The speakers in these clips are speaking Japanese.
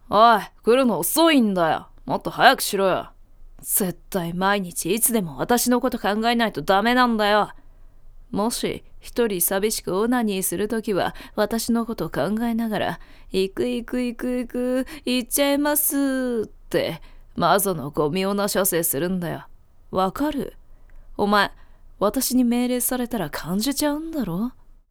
おい、来るの遅いんだよ。もっと早くしろよ。絶対毎日いつでも私のこと考えないとダメなんだよ。もし一人寂しくオナニーするときは私のこと考えながら行く行く行く行く行っちゃいますってマゾのゴミ女射精するんだよ。わかる？お前、私に命令されたら感じちゃうんだろ？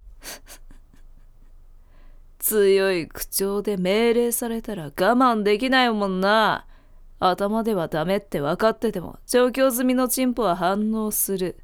強い口調で命令されたら我慢できないもんな。頭ではダメって分かってても調教済みのチンポは反応する。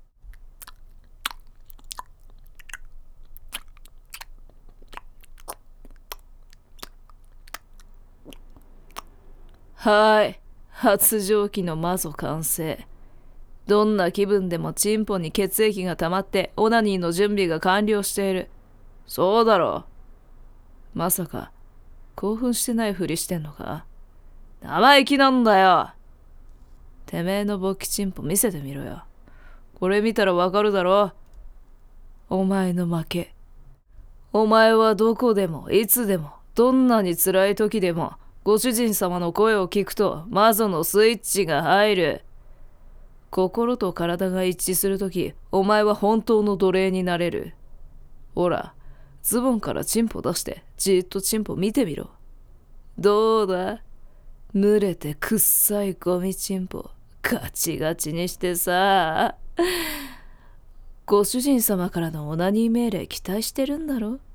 はい、発情期のマゾ完成。どんな気分でもチンポに血液が溜まってオナニーの準備が完了している。そうだろう。まさか興奮してないふりしてんのか？生意気なんだよ。てめえの勃起チンポ見せてみろよ。これ見たらわかるだろ。お前の負け。お前はどこでもいつでもどんなに辛い時でもご主人様の声を聞くとマゾのスイッチが入る。心と体が一致するとき、お前は本当の奴隷になれる。ほら、ズボンからチンポ出してじっとチンポ見てみろ。どうだ？濡れてくっさいゴミチンポガチガチにしてさ。ご主人様からのオナニー命令期待してるんだろ？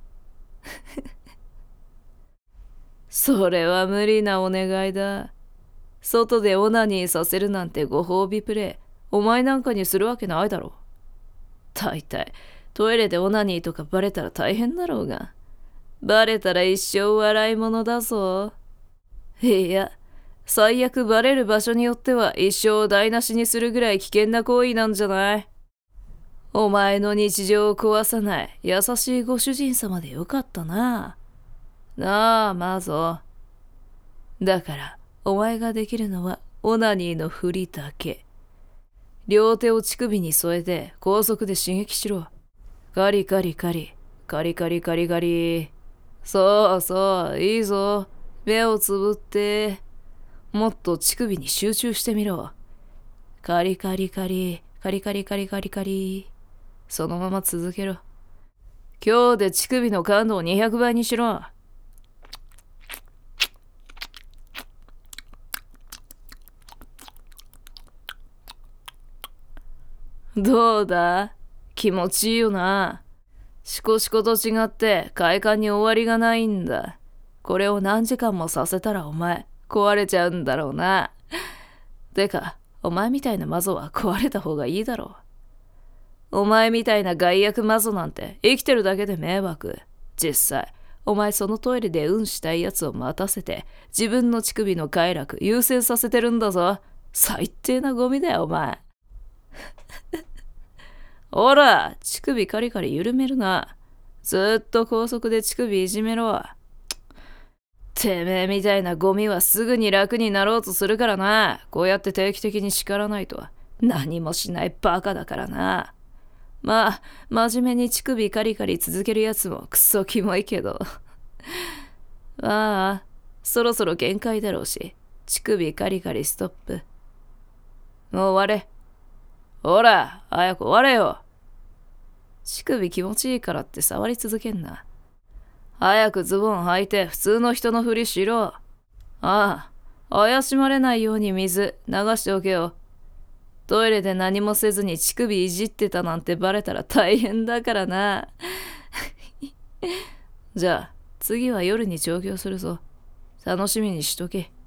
それは無理なお願いだ。外でオナニーさせるなんてご褒美プレイ、お前なんかにするわけないだろ。大体、トイレでオナニーとかバレたら大変だろうが。バレたら一生笑い物だぞ。いや、最悪バレる場所によっては一生を台無しにするぐらい危険な行為なんじゃない？お前の日常を壊さない優しいご主人様でよかったな。なあ、マゾ。だから、お前ができるのはオナニーの振りだけ。両手を乳首に添えて高速で刺激しろ。カリカリカリ、カリカリカリカリ。そうそう、いいぞ。目をつぶって。もっと乳首に集中してみろ。カリカリカリ、カリカリカリカリカリ。そのまま続けろ。今日で乳首の感度を200倍にしろ。どうだ？気持ちいいよな。シコシコと違って快感に終わりがないんだ。これを何時間もさせたらお前壊れちゃうんだろうな。てか、お前みたいなマゾは壊れた方がいいだろう。お前みたいな害悪マゾなんて生きてるだけで迷惑。実際、お前そのトイレでうんしたいやつを待たせて自分の乳首の快楽優先させてるんだぞ。最低なゴミだよお前。ほら、乳首カリカリ緩めるな。ずっと高速で乳首いじめろ。てめえみたいなゴミはすぐに楽になろうとするからな。こうやって定期的に叱らないと何もしないバカだからな。まあ、真面目に乳首カリカリ続けるやつもクソキモいけど。まあ、そろそろ限界だろうし、乳首カリカリストップ。もう終われ。ほら、早く終われよ。乳首気持ちいいからって触り続けんな。早くズボン履いて普通の人のふりしろ。ああ、怪しまれないように水流しておけよ。トイレで何もせずに乳首いじってたなんてバレたら大変だからな。じゃあ、次は夜に調教するぞ。楽しみにしとけ。